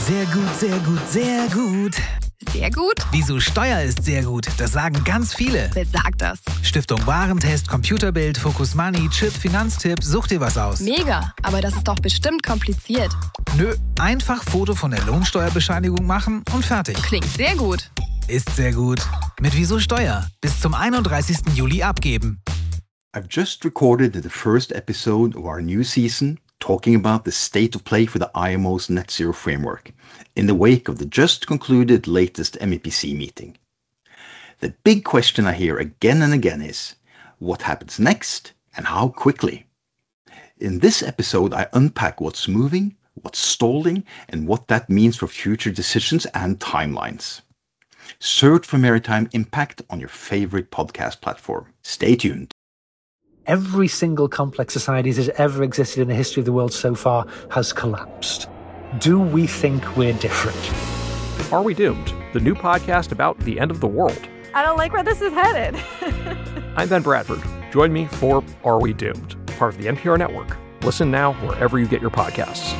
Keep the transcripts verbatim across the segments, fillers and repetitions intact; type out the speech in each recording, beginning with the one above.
Sehr gut, sehr gut, sehr gut. Sehr gut? Wieso Steuer ist sehr gut, das sagen ganz viele. Wer sagt das? Stiftung Warentest, Computerbild, Focus Money, Chip, Finanztipp, such dir was aus. Mega, aber das ist doch bestimmt kompliziert. Nö, einfach Foto von der Lohnsteuerbescheinigung machen und fertig. Klingt sehr gut. Ist sehr gut. Mit Wieso Steuer bis zum einunddreißigsten Juli abgeben. I've just recorded the first episode of our new season talking about the state of play for the I M O's Net Zero framework in the wake of the just concluded latest M E P C meeting. The big question I hear again and again is, what happens next and how quickly? In this episode, I unpack what's moving, what's stalling, and what that means for future decisions and timelines. Search for Maritime Impact on your favorite podcast platform. Stay tuned. Every single complex society that has ever existed in the history of the world so far has collapsed. Do we think we're different? Are We Doomed? The new podcast about the end of the world. I don't like where this is headed. I'm Ben Bradford. Join me for Are We Doomed? Part of the N P R Network. Listen now wherever you get your podcasts.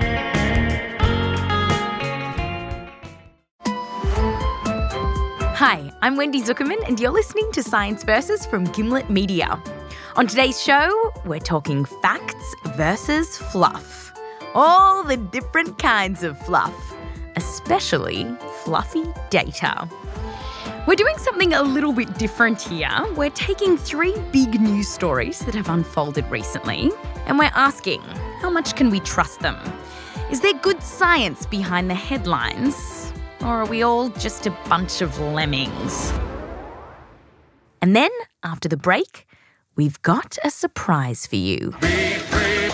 Hi, I'm Wendy Zuckerman, and you're listening to Science Versus from Gimlet Media. On today's show, we're talking facts versus fluff. All the different kinds of fluff, especially fluffy data. We're doing something a little bit different here. We're taking three big news stories that have unfolded recently, and we're asking, how much can we trust them? Is there good science behind the headlines, or are we all just a bunch of lemmings? And then, after the break, we've got a surprise for you. Be prepared.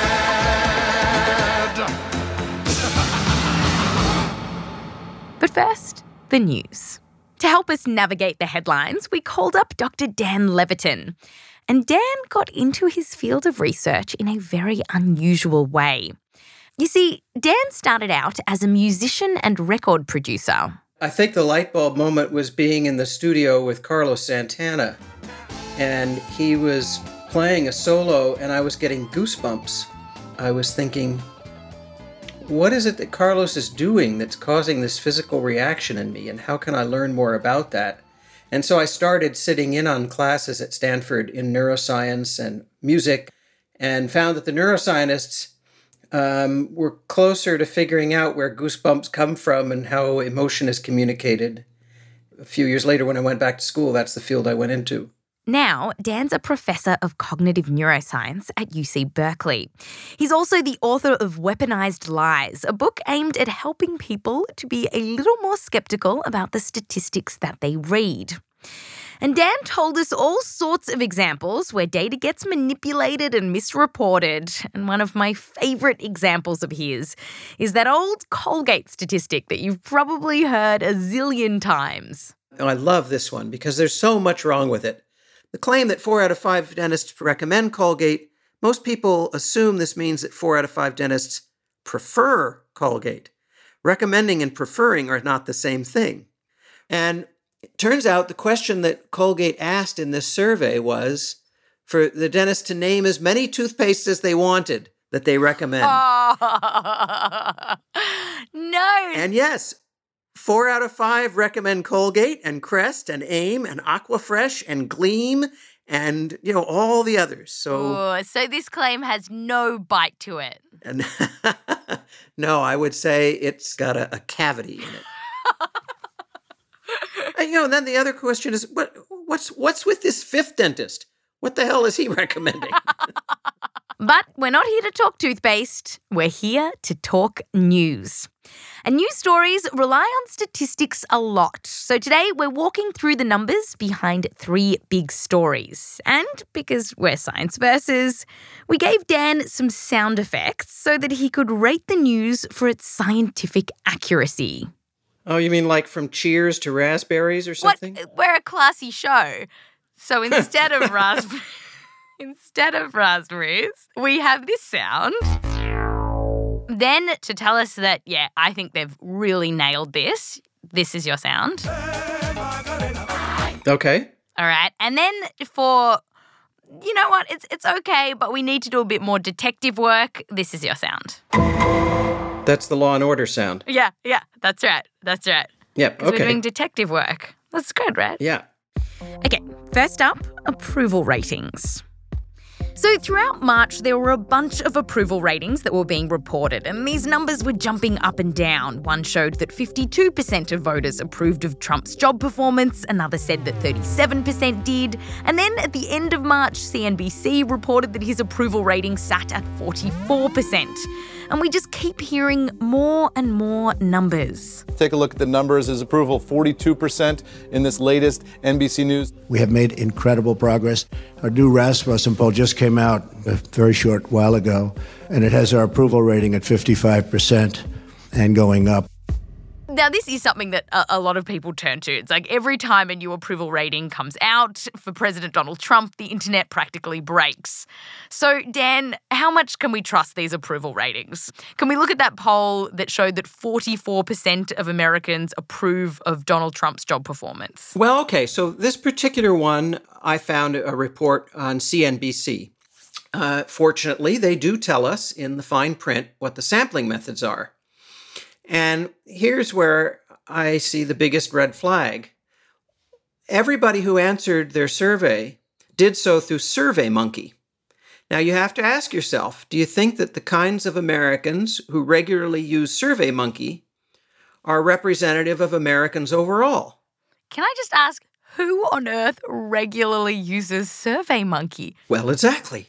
But first, the news. To help us navigate the headlines, we called up Doctor Dan Levitin. And Dan got into his field of research in a very unusual way. You see, Dan started out as a musician and record producer. I think the light bulb moment was being in the studio with Carlos Santana. And he was playing a solo, and I was getting goosebumps. I was thinking, what is it that Carlos is doing that's causing this physical reaction in me, and how can I learn more about that? And so I started sitting in on classes at Stanford in neuroscience and music, and found that the neuroscientists um, were closer to figuring out where goosebumps come from and how emotion is communicated. A few years later, when I went back to school, that's the field I went into. Now, Dan's a professor of cognitive neuroscience at U C Berkeley. He's also the author of Weaponized Lies, a book aimed at helping people to be a little more skeptical about the statistics that they read. And Dan told us all sorts of examples where data gets manipulated and misreported. And one of my favourite examples of his is that old Colgate statistic that you've probably heard a zillion times. Oh, I love this one because there's so much wrong with it. The claim that four out of five dentists recommend Colgate, most people assume this means that four out of five dentists prefer Colgate. Recommending and preferring are not the same thing. And it turns out the question that Colgate asked in this survey was for the dentist to name as many toothpastes as they wanted that they recommend. Oh, no. And yes, Four out of five recommend Colgate and Crest and Aim and Aquafresh and Gleam and, you know, all the others. So, Ooh, so this claim has no bite to it. And no, I would say it's got a, a cavity in it. And, you know, and then the other question is, what, what's what's with this fifth dentist? What the hell is he recommending? But we're not here to talk toothpaste. We're here to talk news. And news stories rely on statistics a lot. So today we're walking through the numbers behind three big stories. And because we're Science Versus, we gave Dan some sound effects so that he could rate the news for its scientific accuracy. Oh, you mean like from Cheers to raspberries or something? What? We're a classy show. So instead of raspberries... Instead of raspberries, we have this sound. Then, to tell us that, yeah, I think they've really nailed this, this is your sound. Okay. All right. And then for, you know what, it's it's okay, but we need to do a bit more detective work, this is your sound. That's the Law and Order sound. Yeah, yeah, that's right. That's right. Yep, 'Cause okay. we're doing detective work. That's good, right? Yeah. Okay, first up, approval ratings. So throughout March, there were a bunch of approval ratings that were being reported, and these numbers were jumping up and down. One showed that fifty-two percent of voters approved of Trump's job performance, another said that thirty-seven percent did, and then at the end of March, C N B C reported that his approval rating sat at forty-four percent. And we just keep hearing more and more numbers. Take a look at the numbers. His approval, forty-two percent in this latest N B C News. We have made incredible progress. Our new Rasmussen poll just came out a very short while ago, and it has our approval rating at fifty-five percent and going up. Now, this is something that a, a lot of people turn to. It's like every time a new approval rating comes out for President Donald Trump, the internet practically breaks. So, Dan, how much can we trust these approval ratings? Can we look at that poll that showed that forty-four percent of Americans approve of Donald Trump's job performance? Well, okay, so this particular one, I found a report on C N B C. Uh, fortunately, they do tell us in the fine print what the sampling methods are. And here's where I see the biggest red flag. Everybody who answered their survey did so through SurveyMonkey. Now, you have to ask yourself, do you think that the kinds of Americans who regularly use SurveyMonkey are representative of Americans overall? Can I just ask, who on earth regularly uses SurveyMonkey? Well, exactly.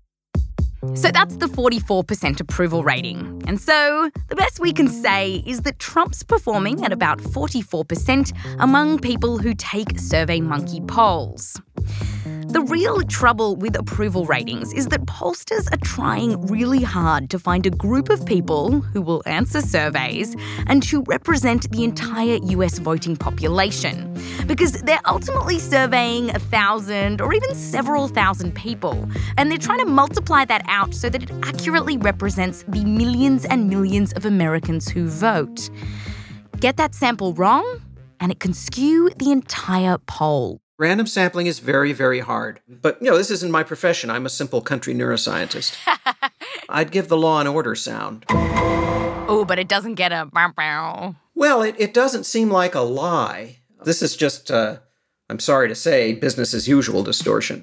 So that's the forty-four percent approval rating. And so the best we can say is that Trump's performing at about forty-four percent among people who take SurveyMonkey polls. The real trouble with approval ratings is that pollsters are trying really hard to find a group of people who will answer surveys and who represent the entire U S voting population, because they're ultimately surveying a thousand or even several thousand people, and they're trying to multiply that out so that it accurately represents the millions and millions of Americans who vote. Get that sample wrong, and it can skew the entire poll. Random sampling is very, very hard. But, you know, this isn't my profession. I'm a simple country neuroscientist. I'd give the Law and Order sound. Oh, but it doesn't get a bow bow. Well, it, it doesn't seem like a lie. This is just, uh, I'm sorry to say, business as usual distortion.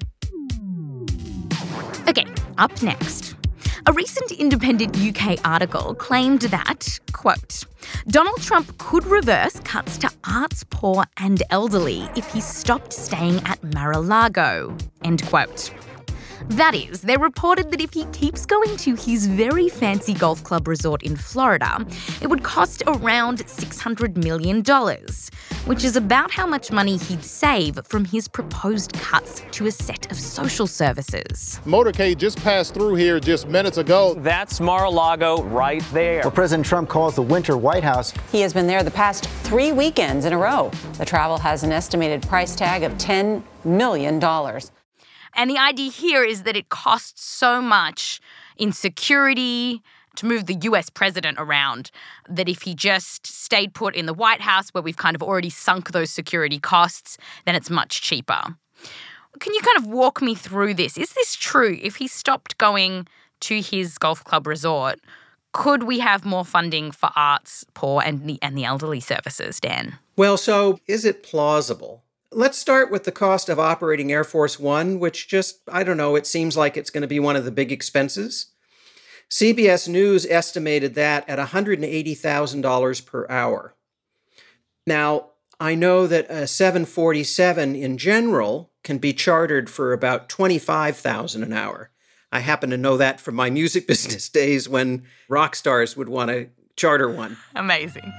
Okay, up next. A recent independent U K article claimed that, quote, Donald Trump could reverse cuts to arts poor and elderly if he stopped staying at Mar-a-Lago, end quote. That is, they reported that if he keeps going to his very fancy golf club resort in Florida, it would cost around six hundred million dollars, which is about how much money he'd save from his proposed cuts to a set of social services. Motorcade just passed through here just minutes ago. That's Mar-a-Lago right there. What President Trump calls the Winter White House. He has been there the past three weekends in a row. The travel has an estimated price tag of ten million dollars. And the idea here is that it costs so much in security to move the U S president around that if he just stayed put in the White House, where we've kind of already sunk those security costs, then it's much cheaper. Can you kind of walk me through this? Is this true? If he stopped going to his golf club resort, could we have more funding for arts, poor, and the, and the elderly services, Dan? Well, so is it plausible? Let's start with the cost of operating Air Force One, which just, I don't know, it seems like it's going to be one of the big expenses. C B S News estimated that at one hundred eighty thousand dollars per hour. Now, I know that a seven forty-seven in general can be chartered for about twenty-five thousand dollars an hour. I happen to know that from my music business days when rock stars would want to charter one. Amazing.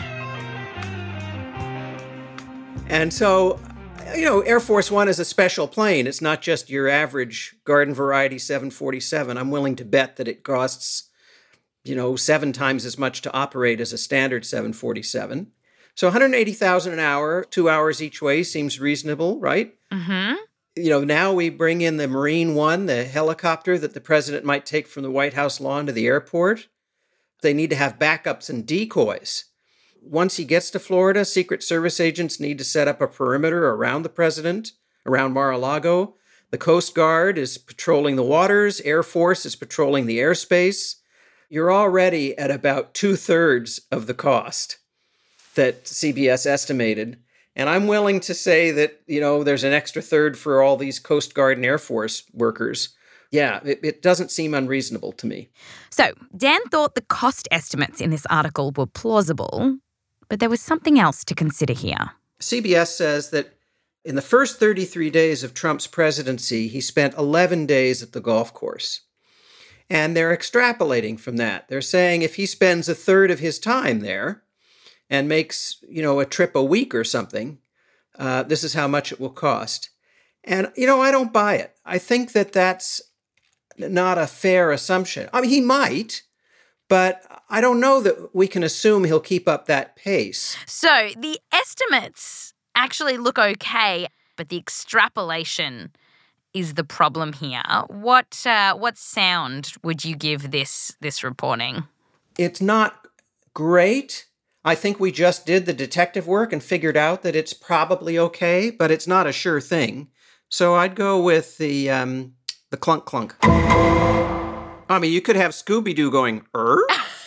And so, you know, Air Force One is a special plane. It's not just your average garden variety seven forty-seven. I'm willing to bet that it costs, you know, seven times as much to operate as a standard seven forty-seven. So one hundred eighty thousand dollars an hour, two hours each way seems reasonable, right? Mm-hmm. You know, now we bring in the Marine One, the helicopter that the president might take from the White House lawn to the airport. They need to have backups and decoys. Once he gets to Florida, Secret Service agents need to set up a perimeter around the president, around Mar-a-Lago. The Coast Guard is patrolling the waters. Air Force is patrolling the airspace. you're already at about two-thirds of the cost that C B S estimated. And I'm willing to say that, you know, there's an extra third for all these Coast Guard and Air Force workers. Yeah, it, it doesn't seem unreasonable to me. So Dan thought the cost estimates in this article were plausible, but there was something else to consider here. C B S says that in the first thirty-three days of Trump's presidency, he spent eleven days at the golf course. And they're extrapolating from that. They're saying if he spends a third of his time there and makes, you know, a trip a week or something, uh, this is how much it will cost. And, you know, I don't buy it. I think that that's not a fair assumption. I mean, he might, but I don't know that we can assume he'll keep up that pace. So the estimates actually look okay, but the extrapolation is the problem here. What uh, what sound would you give this this reporting? It's not great. I think we just did the detective work and figured out that it's probably okay, but it's not a sure thing. So I'd go with the um, the clunk clunk. I mean, you could have Scooby-Doo going, er?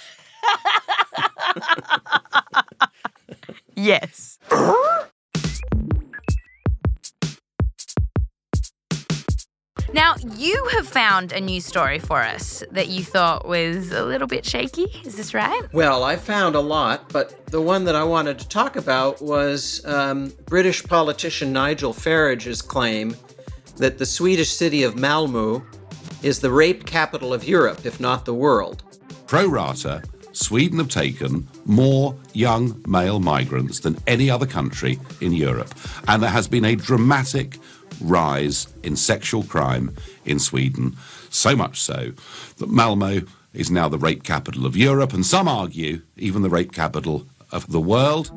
Yes. Now, you have found a news story for us that you thought was a little bit shaky. Is this right? Well, I found a lot, but the one that I wanted to talk about was um, British politician Nigel Farage's claim that the Swedish city of Malmö is the rape capital of Europe, if not the world. Pro rata, Sweden have taken more young male migrants than any other country in Europe, and there has been a dramatic rise in sexual crime in Sweden, so much so that Malmö is now the rape capital of Europe, and some argue even the rape capital of the world.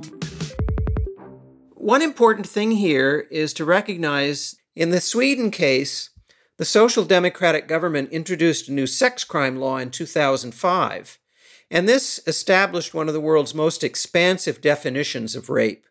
One important thing here is to recognize in the Sweden case, the Social Democratic government introduced a new sex crime law in two thousand five, and this established one of the world's most expansive definitions of rape.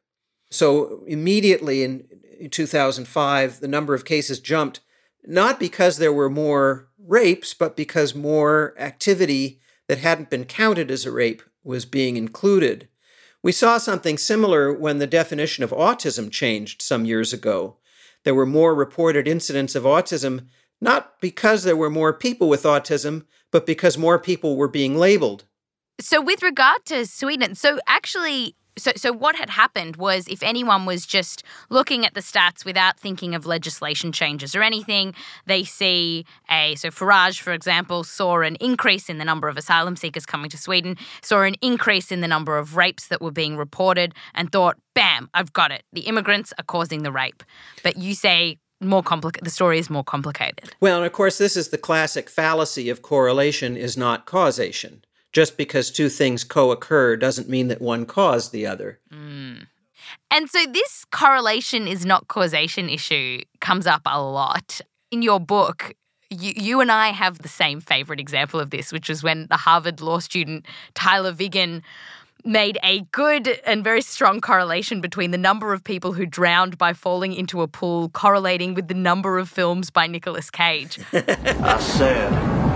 So immediately in In two thousand five, the number of cases jumped, not because there were more rapes, but because more activity that hadn't been counted as a rape was being included. We saw something similar when the definition of autism changed some years ago. There were more reported incidents of autism, not because there were more people with autism, but because more people were being labeled. So with regard to Sweden, so actually... So so what had happened was if anyone was just looking at the stats without thinking of legislation changes or anything, they see a, so Farage, for example, saw an increase in the number of asylum seekers coming to Sweden, saw an increase in the number of rapes that were being reported and thought, bam, I've got it. The immigrants are causing the rape. But you say more complicated, the story is more complicated. Well, and of course, this is the classic fallacy of correlation is not causation. Just because two things co-occur doesn't mean that one caused the other. Mm. And so this correlation is not causation issue comes up a lot. In your book, you, you and I have the same favorite example of this, which was when the Harvard law student Tyler Vigen made a good and very strong correlation between the number of people who drowned by falling into a pool correlating with the number of films by Nicolas Cage. I said,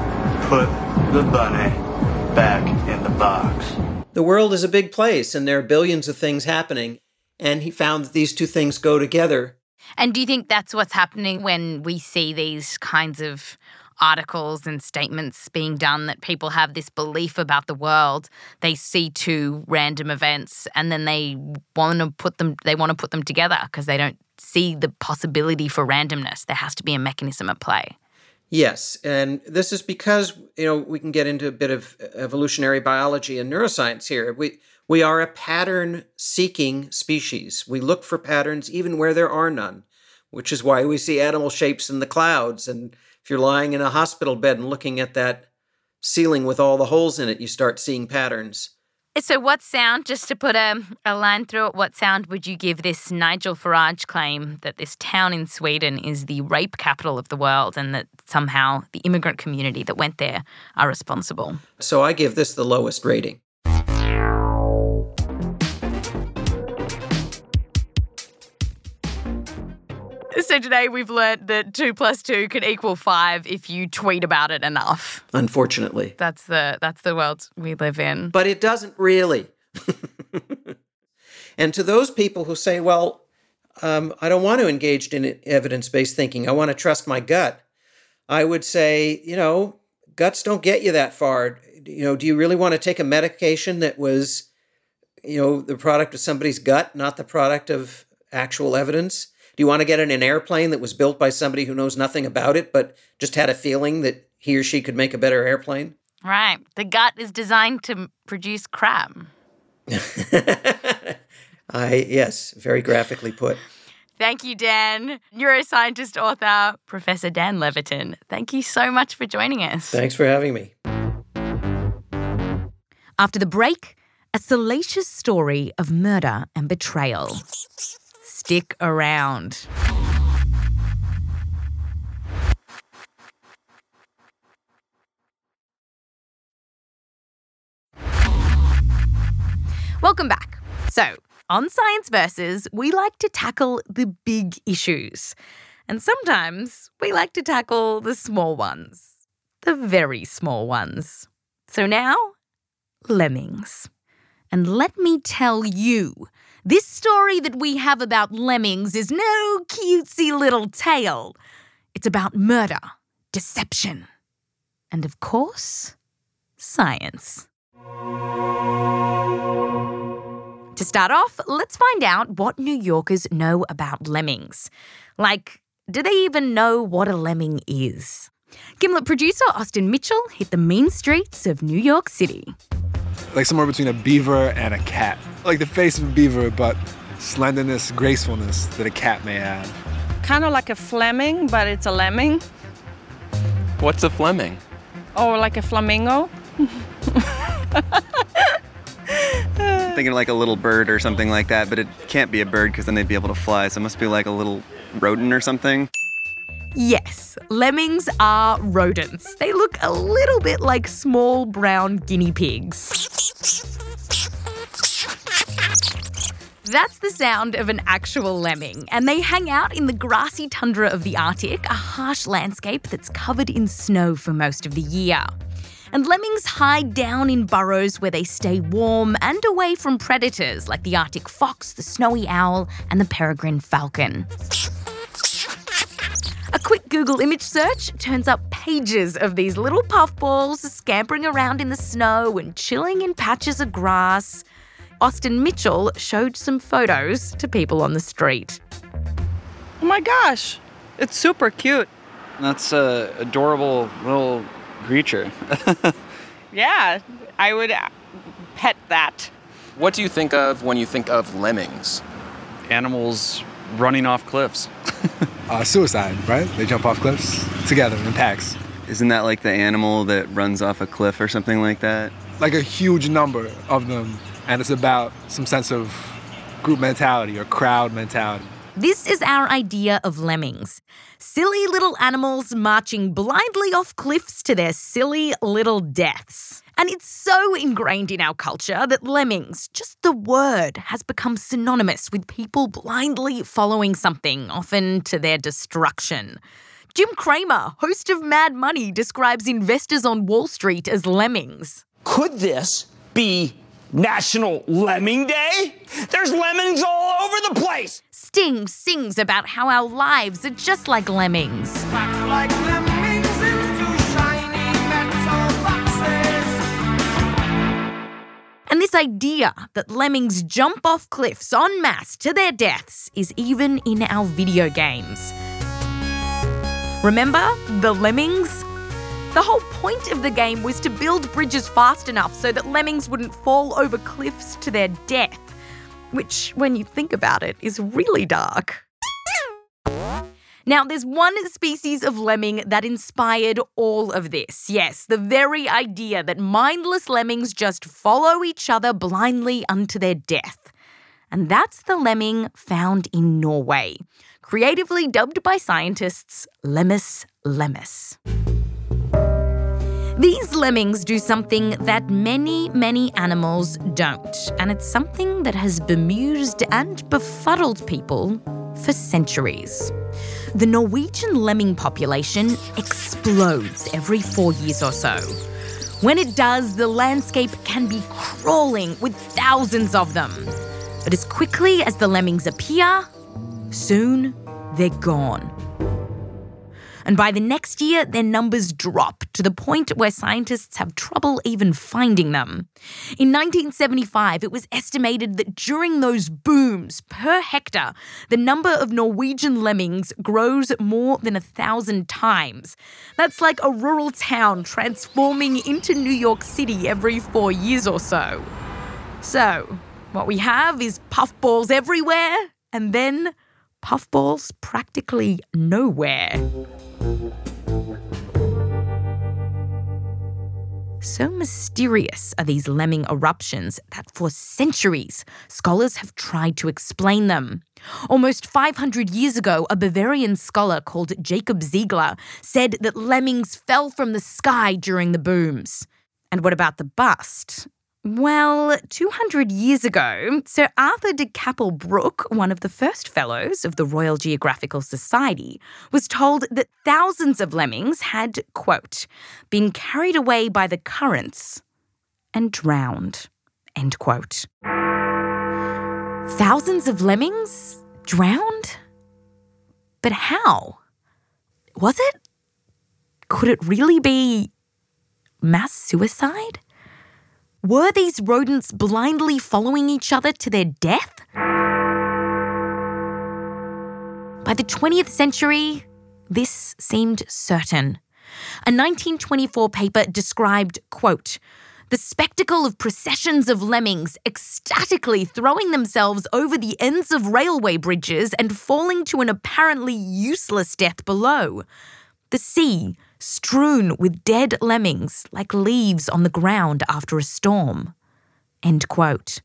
put the bunny back in the box. The world is a big place, and there are billions of things happening, and he found that these two things go together. And do you think that's what's happening when we see these kinds of articles and statements being done, that people have this belief about the world? They see two random events, and then they want to put them, they want to put them together because they don't see the possibility for randomness. There has to be a mechanism at play. Yes, and this is because, you know, we can get into a bit of evolutionary biology and neuroscience here. We we are a pattern-seeking species. We look for patterns even where there are none, which is why we see animal shapes in the clouds. And if you're lying in a hospital bed and looking at that ceiling with all the holes in it, you start seeing patterns. So what sound, just to put a, a line through it, what sound would you give this Nigel Farage claim that this town in Sweden is the rape capital of the world and that somehow the immigrant community that went there are responsible? So I give this the lowest rating. So today we've learnt that two plus two can equal five if you tweet about it enough. Unfortunately. That's the that's the world we live in. But it doesn't really. And to those people who say, well, um, I don't want to engage in evidence-based thinking, I want to trust my gut, I would say, you know, guts don't get you that far. You know, do you really want to take a medication that was, you know, the product of somebody's gut, not the product of actual evidence? Do you want to get in an airplane that was built by somebody who knows nothing about it, but just had a feeling that he or she could make a better airplane? Right. The gut is designed to produce crap. I, yes, very graphically put. Thank you, Dan. Neuroscientist, author, Professor Dan Levitin. Thank you so much for joining us. Thanks for having me. After the break, a salacious story of murder and betrayal. Stick around. Welcome back. So, on Science Versus, we like to tackle the big issues. And sometimes we like to tackle the small ones. The very small ones. So now, lemmings. And let me tell you, this story that we have about lemmings is no cutesy little tale. It's about murder, deception, and of course, science. To start off, let's find out what New Yorkers know about lemmings. Like, do they even know what a lemming is? Gimlet producer Austin Mitchell hit the mean streets of New York City. Like somewhere between a beaver and a cat. Like the face of a beaver, but slenderness, gracefulness that a cat may have. Kind of like a Fleming, but it's a lemming. What's a Fleming? Or like a flamingo. Thinking like a little bird or something like that, but it can't be a bird because then they'd be able to fly, so it must be like a little rodent or something. Yes, lemmings are rodents. They look a little bit like small brown guinea pigs. That's the sound of an actual lemming, and they hang out in the grassy tundra of the Arctic, a harsh landscape that's covered in snow for most of the year. And lemmings hide down in burrows where they stay warm and away from predators like the Arctic fox, the snowy owl, and the peregrine falcon. A quick Google image search turns up pages of these little puffballs scampering around in the snow and chilling in patches of grass. Austin Mitchell showed some photos to people on the street. Oh my gosh, it's super cute. That's a adorable little creature. Yeah, I would pet that. What do you think of when you think of lemmings? Animals running off cliffs. uh, suicide, right? They jump off cliffs together in packs. Isn't that like the animal that runs off a cliff or something like that? Like a huge number of them, and it's about some sense of group mentality or crowd mentality. This is our idea of lemmings. Silly little animals marching blindly off cliffs to their silly little deaths. And it's so ingrained in our culture that lemmings, just the word, has become synonymous with people blindly following something, often to their destruction. Jim Cramer, host of Mad Money, describes investors on Wall Street as lemmings. Could this be National Lemming Day? There's lemmings all over the place! Sting sings about how our lives are just like lemmings. Like lemmings into shiny metal boxes. And this idea that lemmings jump off cliffs en masse to their deaths is even in our video games. Remember the Lemmings? The whole point of the game was to build bridges fast enough so that lemmings wouldn't fall over cliffs to their death, which, when you think about it, is really dark. Now, there's one species of lemming that inspired all of this. Yes, the very idea that mindless lemmings just follow each other blindly unto their death. And that's the lemming found in Norway, creatively dubbed by scientists Lemmus lemmus. These lemmings do something that many, many animals don't, and it's something that has bemused and befuddled people for centuries. The Norwegian lemming population explodes every four years or so. When it does, the landscape can be crawling with thousands of them. But as quickly as the lemmings appear, soon they're gone. And by the next year, their numbers drop to the point where scientists have trouble even finding them. In nineteen seventy-five, it was estimated that during those booms per hectare, the number of Norwegian lemmings grows more than a thousand times. That's like a rural town transforming into New York City every four years or so. So, what we have is puffballs everywhere, and then puffballs practically nowhere. So mysterious are these lemming eruptions that for centuries, scholars have tried to explain them. Almost five hundred years ago, a Bavarian scholar called Jacob Ziegler said that lemmings fell from the sky during the booms. And what about the bust? Well, two hundred years ago, Sir Arthur de Capel-Brooke, one of the first fellows of the Royal Geographical Society, was told that thousands of lemmings had, quote, been carried away by the currents and drowned, end quote. Thousands of lemmings drowned? But how? Was it? Could it really be mass suicide? Were these rodents blindly following each other to their death? By the twentieth century, this seemed certain. A nineteen twenty-four paper described, quote, the spectacle of processions of lemmings ecstatically throwing themselves over the ends of railway bridges and falling to an apparently useless death below. The sea, strewn with dead lemmings like leaves on the ground after a storm. End quote.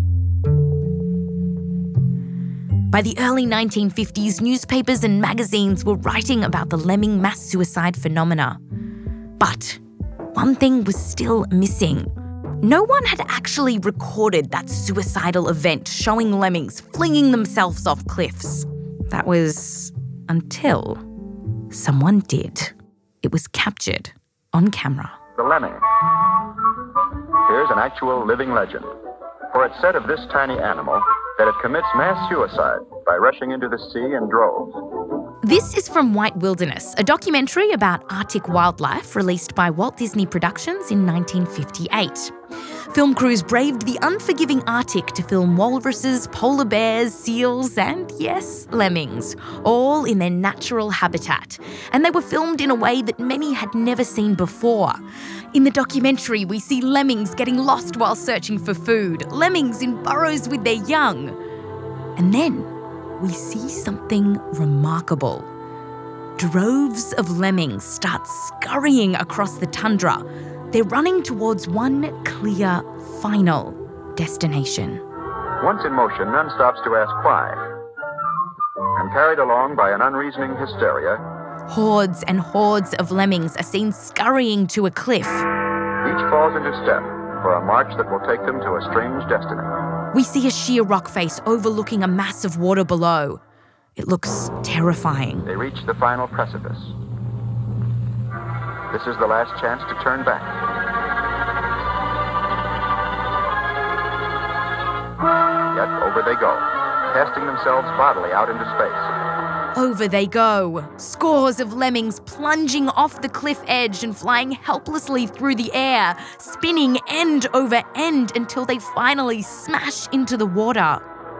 By the early nineteen fifties, newspapers and magazines were writing about the lemming mass suicide phenomena. But one thing was still missing. No one had actually recorded that suicidal event showing lemmings flinging themselves off cliffs. That was until someone did. It was captured on camera. The lemming. Here's an actual living legend. For it's said of this tiny animal that it commits mass suicide by rushing into the sea in droves. This is from White Wilderness, a documentary about Arctic wildlife released by Walt Disney Productions in nineteen fifty-eight. Film crews braved the unforgiving Arctic to film walruses, polar bears, seals, and, yes, lemmings, all in their natural habitat. And they were filmed in a way that many had never seen before. In the documentary, we see lemmings getting lost while searching for food, lemmings in burrows with their young. And then we see something remarkable. Droves of lemmings start scurrying across the tundra. They're running towards one clear, final destination. Once in motion, none stops to ask why. And carried along by an unreasoning hysteria, hordes and hordes of lemmings are seen scurrying to a cliff. Each falls into step for a march that will take them to a strange destiny. We see a sheer rock face overlooking a mass of water below. It looks terrifying. They reach the final precipice. This is the last chance to turn back. Yet over they go, casting themselves bodily out into space. Over they go. Scores of lemmings plunging off the cliff edge and flying helplessly through the air, spinning end over end until they finally smash into the water.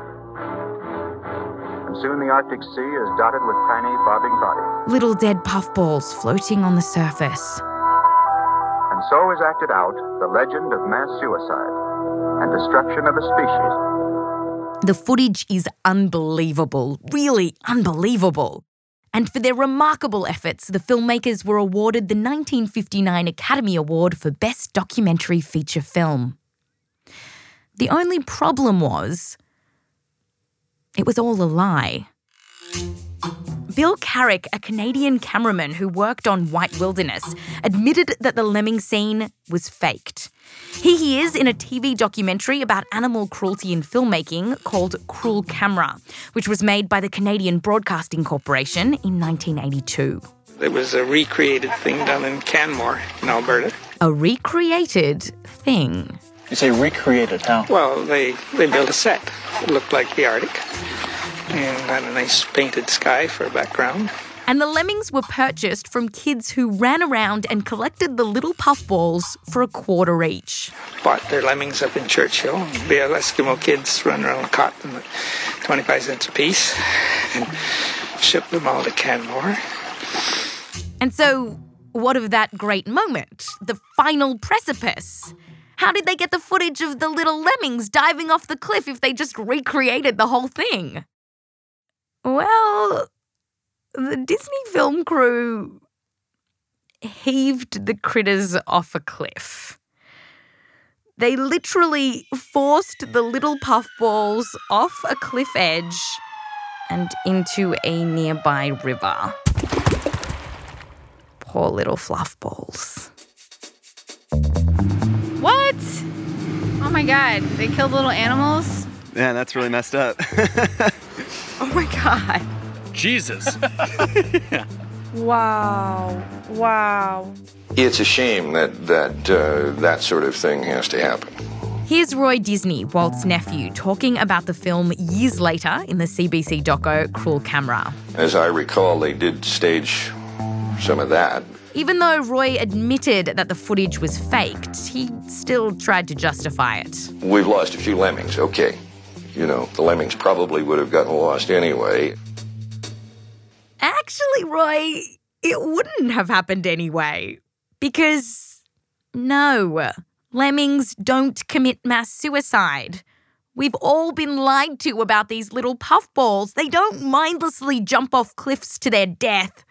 And soon the Arctic Sea is dotted with tiny bobbing bodies. Little dead puffballs floating on the surface. And so is acted out the legend of mass suicide and destruction of a species. The footage is unbelievable, really unbelievable. And for their remarkable efforts, the filmmakers were awarded the nineteen fifty-nine Academy Award for Best Documentary Feature Film. The only problem was, it was all a lie. Bill Carrick, a Canadian cameraman who worked on White Wilderness, admitted that the lemming scene was faked. Here he is in a T V documentary about animal cruelty in filmmaking called Cruel Camera, which was made by the Canadian Broadcasting Corporation in nineteen eighty-two. It was a recreated thing done in Canmore in Alberta. A recreated thing? You say recreated, how? Well, they, they built a set. It looked like the Arctic and had a nice painted sky for a background. And the lemmings were purchased from kids who ran around and collected the little puffballs for a quarter each. Bought their lemmings up in Churchill. The Eskimo kids run around caught them at twenty-five cents a piece and shipped them all to Canmore. And so, what of that great moment? The final precipice? How did they get the footage of the little lemmings diving off the cliff if they just recreated the whole thing? Well, the Disney film crew heaved the critters off a cliff. They literally forced the little puffballs off a cliff edge and into a nearby river. Poor little fluff balls. What? Oh my God, they killed little animals? Yeah, that's really messed up. Oh my God. Jesus. Wow. Wow. It's a shame that that uh, that sort of thing has to happen. Here's Roy Disney, Walt's nephew, talking about the film years later in the C B C doco Cruel Camera. As I recall, they did stage some of that. Even though Roy admitted that the footage was faked, he still tried to justify it. We've lost a few lemmings, okay. You know, the lemmings probably would have gotten lost anyway. Actually, Roy, it wouldn't have happened anyway. Because, no, lemmings don't commit mass suicide. We've all been lied to about these little puffballs. They don't mindlessly jump off cliffs to their death.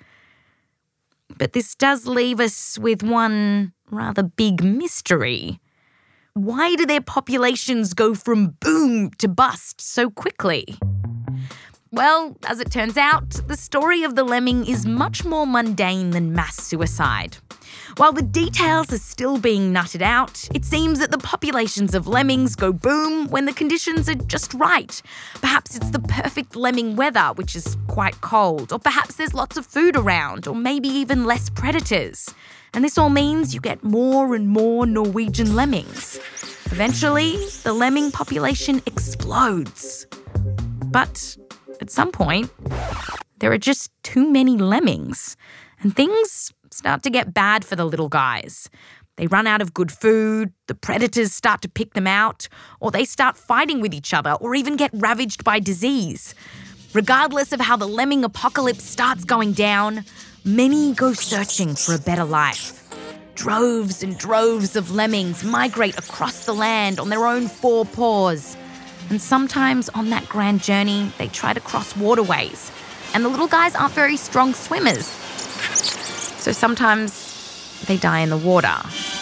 But this does leave us with one rather big mystery. Why do their populations go from boom to bust so quickly? Well, as it turns out, the story of the lemming is much more mundane than mass suicide. While the details are still being nutted out, it seems that the populations of lemmings go boom when the conditions are just right. Perhaps it's the perfect lemming weather, which is quite cold, or perhaps there's lots of food around, or maybe even less predators. And this all means you get more and more Norwegian lemmings. Eventually, the lemming population explodes. But at some point, there are just too many lemmings, and things start to get bad for the little guys. They run out of good food, the predators start to pick them out, or they start fighting with each other, or even get ravaged by disease. Regardless of how the lemming apocalypse starts going down, many go searching for a better life. Droves and droves of lemmings migrate across the land on their own four paws. And sometimes on that grand journey, they try to cross waterways. And the little guys aren't very strong swimmers. So sometimes they die in the water.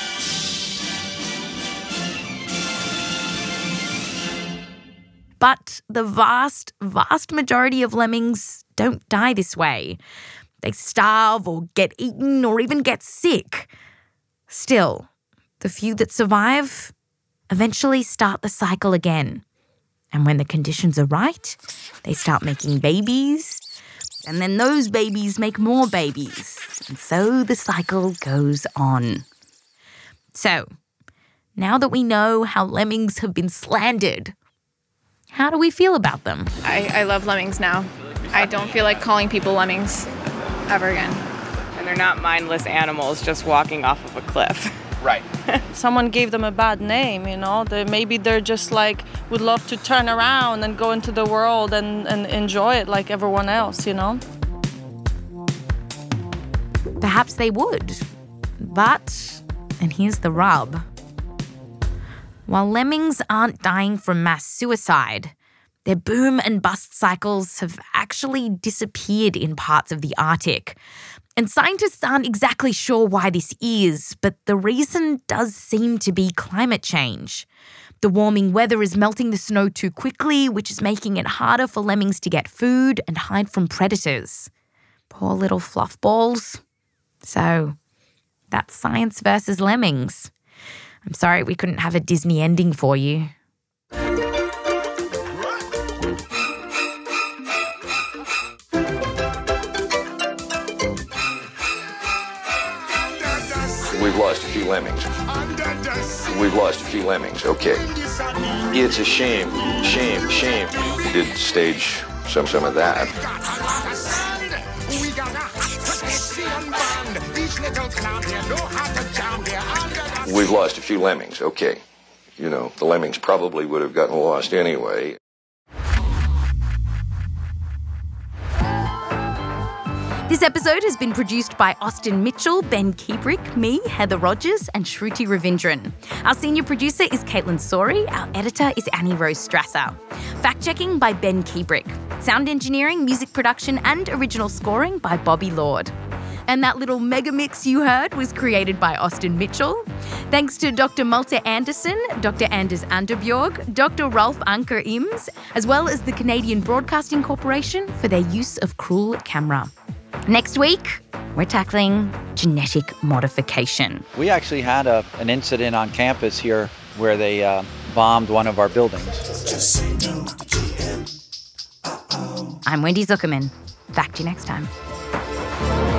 But the vast, vast majority of lemmings don't die this way. They starve or get eaten or even get sick. Still, the few that survive eventually start the cycle again. And when the conditions are right, they start making babies. And then those babies make more babies. And so the cycle goes on. So, now that we know how lemmings have been slandered, how do we feel about them? I, I love lemmings now. I don't feel like calling people lemmings ever again. And they're not mindless animals just walking off of a cliff. Right. Someone gave them a bad name, you know. They, maybe they're just like, would love to turn around and go into the world and, and enjoy it like everyone else, you know. Perhaps they would. But, and here's the rub. While lemmings aren't dying from mass suicide, their boom and bust cycles have actually disappeared in parts of the Arctic. And scientists aren't exactly sure why this is, but the reason does seem to be climate change. The warming weather is melting the snow too quickly, which is making it harder for lemmings to get food and hide from predators. Poor little fluff balls. So, that's Science versus Lemmings. I'm sorry we couldn't have a Disney ending for you. We've lost a few lemmings. We've lost a few lemmings, okay. It's a shame, shame, shame. We did stage some, some of that. We've lost a few lemmings, okay. You know, the lemmings probably would have gotten lost anyway. This episode has been produced by Austin Mitchell, Ben Kiebrick, me, Heather Rogers, and Shruti Ravindran. Our senior producer is Caitlin Sori. Our editor is Annie Rose Strasser. Fact-checking by Ben Kiebrick. Sound engineering, music production, and original scoring by Bobby Lord. And that little mega mix you heard was created by Austin Mitchell. Thanks to Doctor Malte Anderson, Doctor Anders Anderbjorg, Doctor Ralph Anker Ims, as well as the Canadian Broadcasting Corporation for their use of Cruel Camera. Next week, we're tackling genetic modification. We actually had a, an incident on campus here where they uh, bombed one of our buildings. I'm Wendy Zuckerman. Back to you next time.